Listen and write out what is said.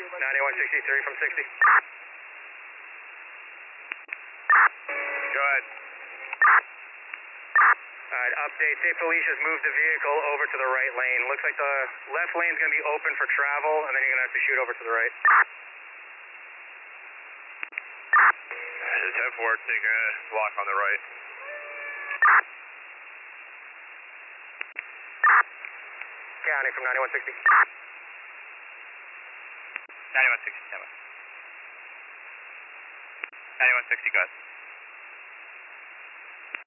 9163 from 60. Go ahead. Alright, update. Safe Felicia's moved the vehicle over to the right lane. Looks like the left lane's going to be open for travel, and then you're going to have to shoot over to the right. This is 10-4, taking a block on the right. County from 9160. 9160, 9160, go ahead.